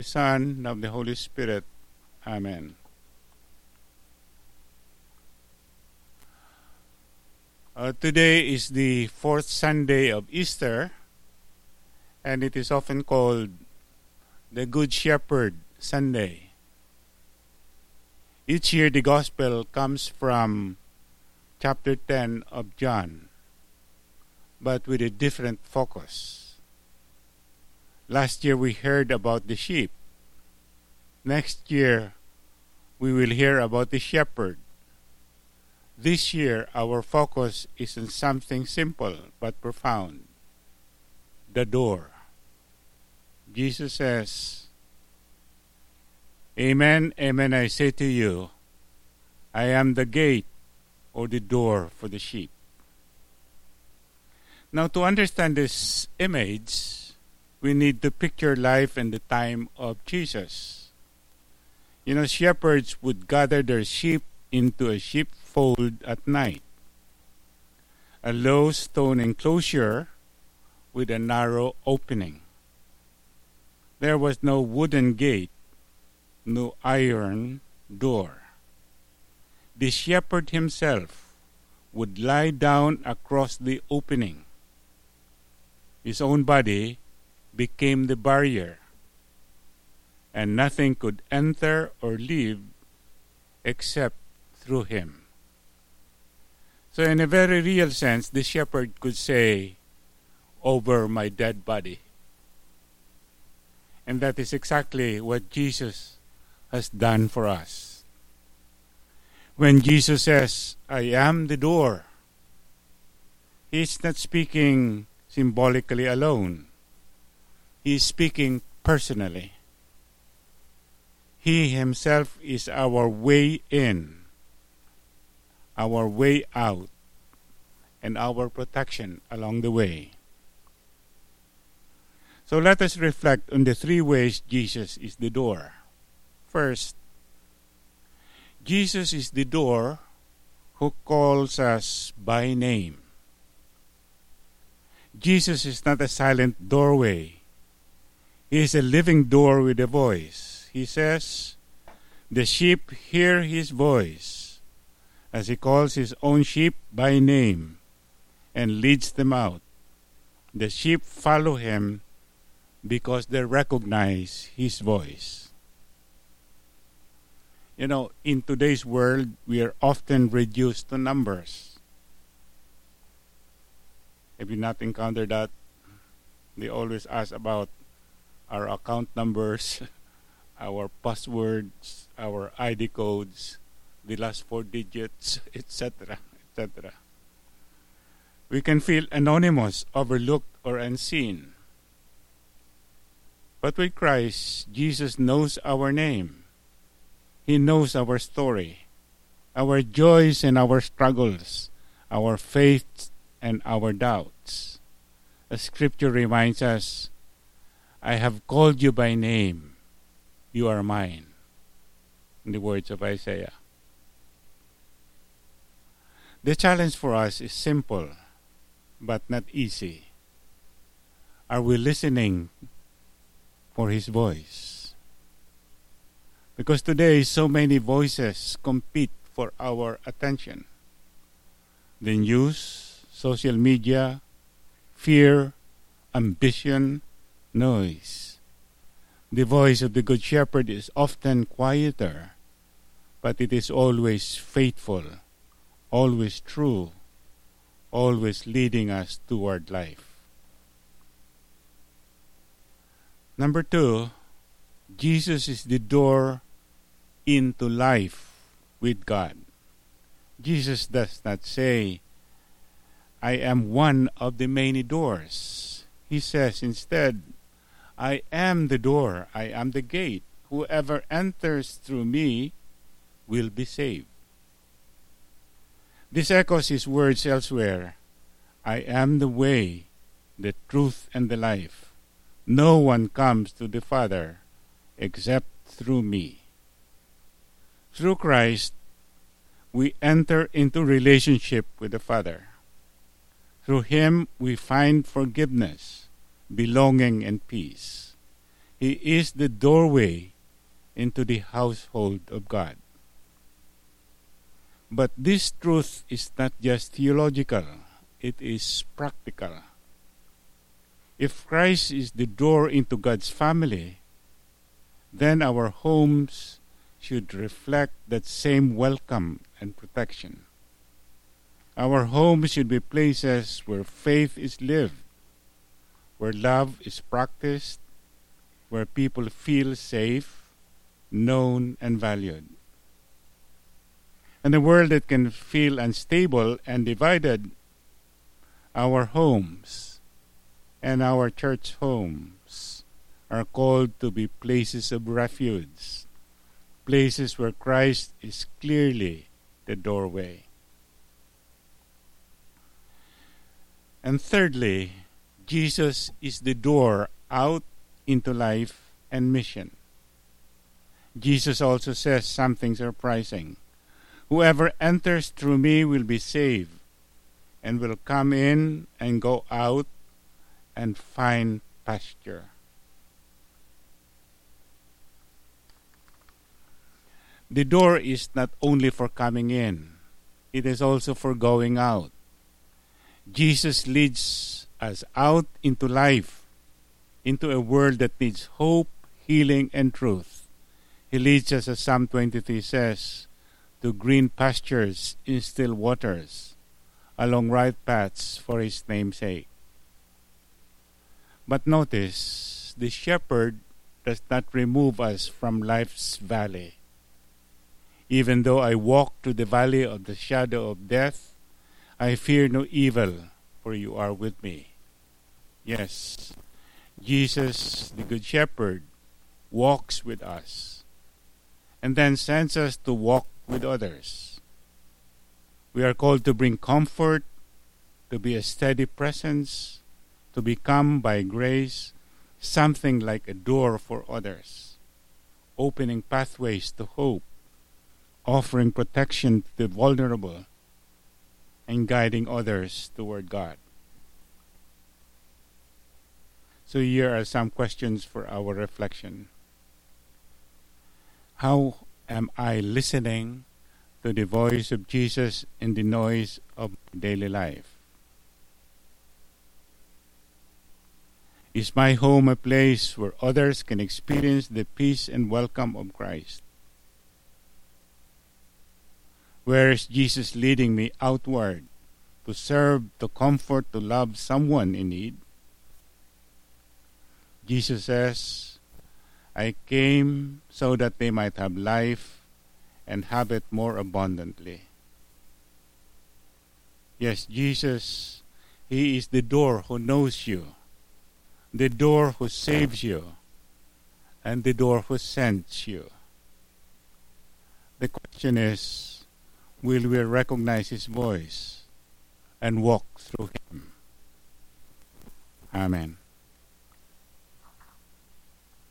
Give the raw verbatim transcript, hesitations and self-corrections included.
Son, and of the Holy Spirit. Amen. Uh, today is the fourth Sunday of Easter, and it is often called the Good Shepherd Sunday. Each year the Gospel comes from chapter ten of John, but with a different focus. Last year we heard about the sheep. Next year we will hear about the shepherd. This year our focus is on something simple but profound: the door. Jesus says, "Amen, amen, I say to you, I am the gate or the door for the sheep." Now, to understand this image, we need to picture life in the time of Jesus. You know, shepherds would gather their sheep into a sheepfold at night, a low stone enclosure with a narrow opening. There was no wooden gate, no iron door. The shepherd himself would lie down across the opening. His own body became the barrier, and nothing could enter or leave except through him. So in a very real sense, the shepherd could say, "Over my dead body." And that is exactly what Jesus has done for us. When Jesus says, "I am the door," he is not speaking symbolically alone. He is speaking personally. He himself is our way in, our way out, and our protection along the way. So let us reflect on the three ways Jesus is the door. First, Jesus is the door who calls us by name. Jesus is not a silent doorway. He is a living door with a voice. He says, "The sheep hear his voice," as he calls his own sheep by name and leads them out. The sheep follow him because they recognize his voice. You know, in today's world, we are often reduced to numbers. Have you not encountered that? They always ask about our account numbers, our passwords, our I D codes, the last four digits, et cetera, et cetera. We can feel anonymous, overlooked, or unseen. But with Christ, Jesus knows our name. He knows our story, our joys and our struggles, our faith and our doubts. As Scripture reminds us, "I have called you by name. You are mine," in the words of Isaiah. The challenge for us is simple, but not easy. Are we listening for his voice? Because today so many voices compete for our attention. The news, social media, fear, ambition, noise. The voice of the Good Shepherd is often quieter, but it is always faithful, always true, always leading us toward life. Number two, Jesus is the door into life with God. Jesus does not say, "I am one of the many doors." He says instead, "I am the door, I am the gate. Whoever enters through me will be saved." This echoes his words elsewhere, "I am the way, the truth, and the life. No one comes to the Father except through me." Through Christ, we enter into relationship with the Father. Through him, we find forgiveness, belonging, and peace. He is the doorway into the household of God. But this truth is not just theological, it is practical. If Christ is the door into God's family, then our homes should reflect that same welcome and protection. Our homes should be places where faith is lived, where love is practiced, where people feel safe, known, and valued. In a world that can feel unstable and divided, our homes and our church homes are called to be places of refuge, places where Christ is clearly the doorway. And thirdly, Jesus is the door out into life and mission. Jesus also says something surprising. Whoever enters through me will be saved and will come in and go out and find pasture. The door is not only for coming in, it is also for going out. Jesus leads us out into life, into a world that needs hope, healing, and truth. He leads us, as Psalm twenty-three says, to green pastures in still waters, along right paths for his name's sake. But notice, the shepherd does not remove us from life's valley. Even though I walk through the valley of the shadow of death, I fear no evil, for you are with me. Yes, Jesus, the Good Shepherd, walks with us and then sends us to walk with others. We are called to bring comfort, to be a steady presence, to become, by grace, something like a door for others, opening pathways to hope, offering protection to the vulnerable, and guiding others toward God. So here are some questions for our reflection. How am I listening to the voice of Jesus in the noise of daily life? Is my home a place where others can experience the peace and welcome of Christ? Where is Jesus leading me outward to serve, to comfort, to love someone in need? Jesus says, I came so that they might have life and have it more abundantly. Yes, Jesus, He is the door who knows you, the door who saves you, and the door who sends you. The question is, will we recognize His voice and walk through Him? Amen.